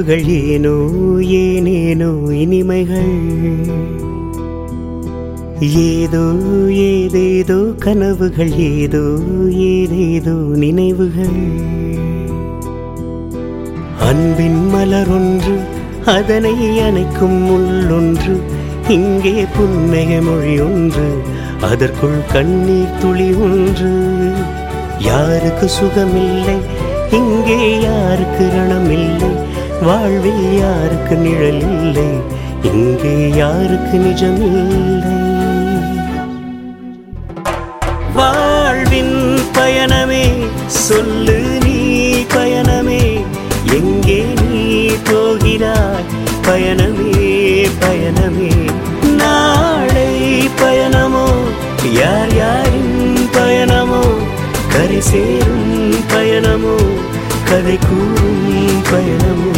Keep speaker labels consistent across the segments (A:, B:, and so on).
A: கனவுகள் ஏனோ ஏனேனோ இனிமைகள், ஏதோ ஏதேதோ கனவுகள், ஏதோ ஏதேதோ நினைவுகள். அன்பின் மலர் ஒன்று, அதனை அணைக்கும் முள்ளொன்று, இங்கே புன்னகை மொழி ஒன்று, அதற்குள் கண்ணீர் துளி ஒன்று. யாருக்கு சுகமில்லை இங்கே, யாருக்கு ரணமில்லை, வாழ்வில் யாருக்கு நிழல் இல்லை, இங்கே யாருக்கு நிஜமில்லை. வாழ்வின் பயணமே சொல்லு நீ பயணமே, எங்கே நீ போகிறாய் பயணமே பயணமே. நாளை பயணமோ, யார் யாரின் பயணமோ, கரை சேரும் பயணமோ, கதை கூறும் பயணமோ.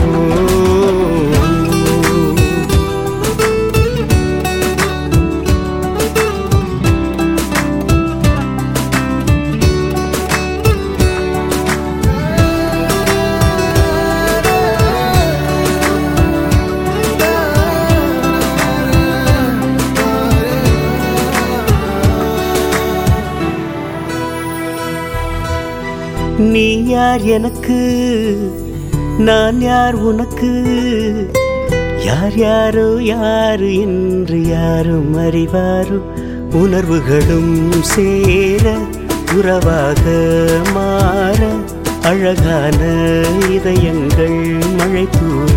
A: நீ யார் எனக்கு, நான் யார் உனக்கு, யார் யாரோ யாரு என்று யாரும் அறிவாரோ. உணர்வுகளும் சேர உறவாக மாற, அழகான இதயங்கள் மழை தூர.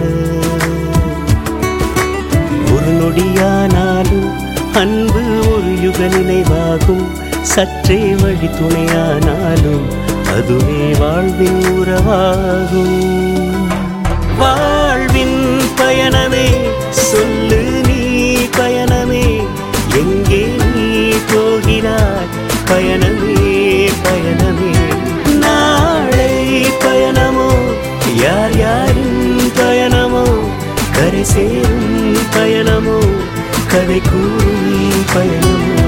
A: ஒரு நொடியானாலும் அன்பு ஒரு யுக நினைவாகும், சற்றே வழி துணையானாலும் அதுவே வாழ்வின் உறவாகும். வாழ்வின் பயணமே சொல்லு நீ பயணமே, எங்கே நீ போகிறாய் பயணமே பயணமே. நாளை பயணமோ, யார் யாரின் பயணமோ, கரை சேரும் பயணமோ, கதை கூறும் பயணமோ.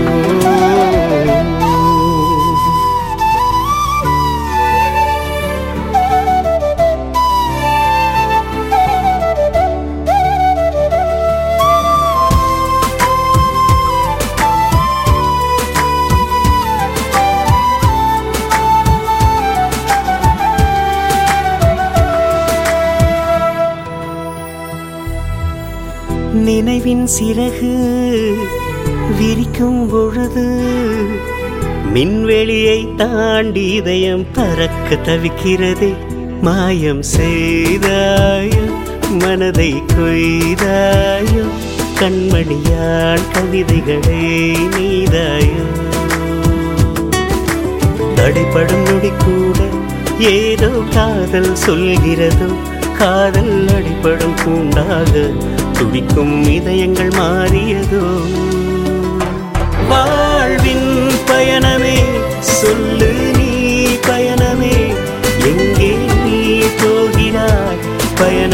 A: நினைவின் சிறகு விரிக்கும் பொழுது, மின்வெளியை தாண்டி இதயம் பறக்க தவிக்கிறதே. மாயம் செய்தாயோ, மனதை கொய்தாயோ, கண்மணியால் கவிதைகளை நீதாயோ. தடைப்படும் நொடி கூட ஏதோ காதல் சொல்கிறதோ, காதல் அடிப்படும் கூண்டாக துடிக்கும் இதயங்கள் மாறியதோ. வாழ்வின் பயணமே சொல்லு நீ பயணமே, எங்கே நீ போகிறாய் பயணமே